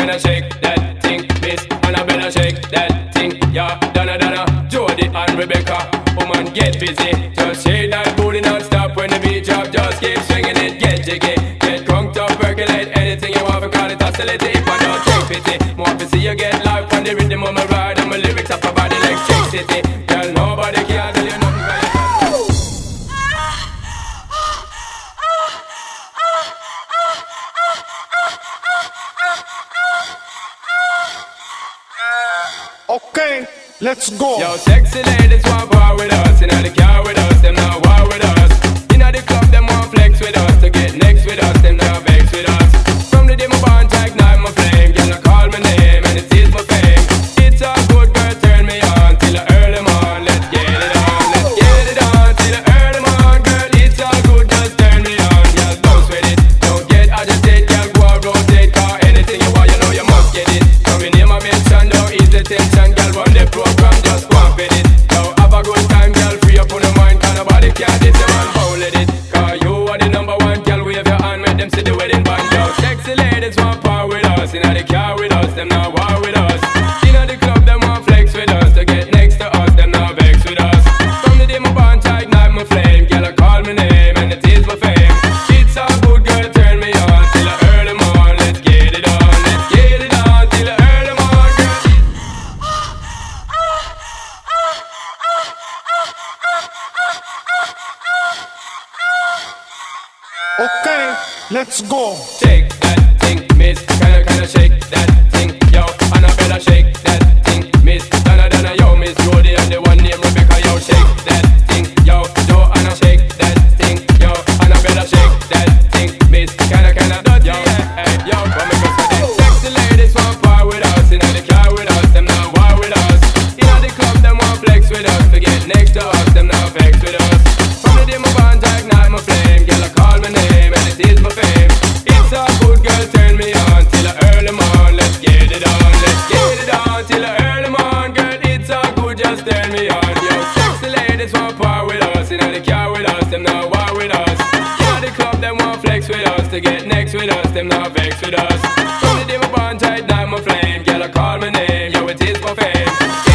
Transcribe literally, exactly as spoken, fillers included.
can I shake that thing? Miss Annabella, shake that thing. Yeah, Donna, Donna, Jody and Rebecca. Woman, get busy. Just shake that booty non-stop when the beat drop. Just keep swinging it, get jiggy. Get crunked up, percolate anything you want. For call it hostility if I don't take pity. More to see you get life on the rhythm of my ride. And my lyrics up about electricity. Girl, nobody can tell you nothing. Okay, let's go. Yo, sexy ladies want war with us. Inna the car with us, them not war with us. Inna the club, them want flex with us. To get next with us, them not vex with us. From the day my bond, I ignite my flame. Girl, I call my name and it is my fame. It's a good girl, turn me on till the early morn. Let's get it on, let's get it on till the early morn. Girl, it's a good girl, turn me on. Girl, don't sweat it, don't get agitated. Girl, go and rotate, car anything you want, you know you must get it. Coming in my mention, don't ease the tension. Girl, run the program, just go and fit it. Now have a good time, girl, free up on the mind. Cause nobody can diss you and foul it. Cause you are the number one, girl, wave your hand, make them see the wedding band. Yo, sexy ladies want power with us. Inna the car with us, them not war with us. Inna the club, them want flex with us. To get next to us, them not vex with us. From the day my bond, I ignite my flame. Girl, I call my name and it is my fame. It's a good girl, turn me on till the early morn. Let's get it on, let's get it on till the early morn, girl. Okay, let's go. Shake that thing, miss. Can I, can I shake that thing? Yo, Annabella, shake that thing, miss. Donna, Donna, yo, miss Jody and the one named Rebecca. Yo, shake that thing. Yo, Joanna, shake that thing. Yo, Annabella, shake that thing, miss. Can I, can I, yo, hey, yo, come and go for this. Sexy ladies want power with us. Inna the car with us, them not war with us. Inna the club, them want flex with us. To get next to us, them not vex with us. From the day my bond, I ignite my flame. Girl, I call my name and it is my fame. It's a good girl, turn me on till the early morn. Let's get it on, let's get it on till the early morn. Girl, it's a good, just turn me on. Yo, sexy ladies want power with us. Inna the car with us, them not war with us. Inna the club, them want flex with us. To get next with us, them not vex with us. From the day my bond, I ignite my flame. Girl, I call my name, yo, it is my fame.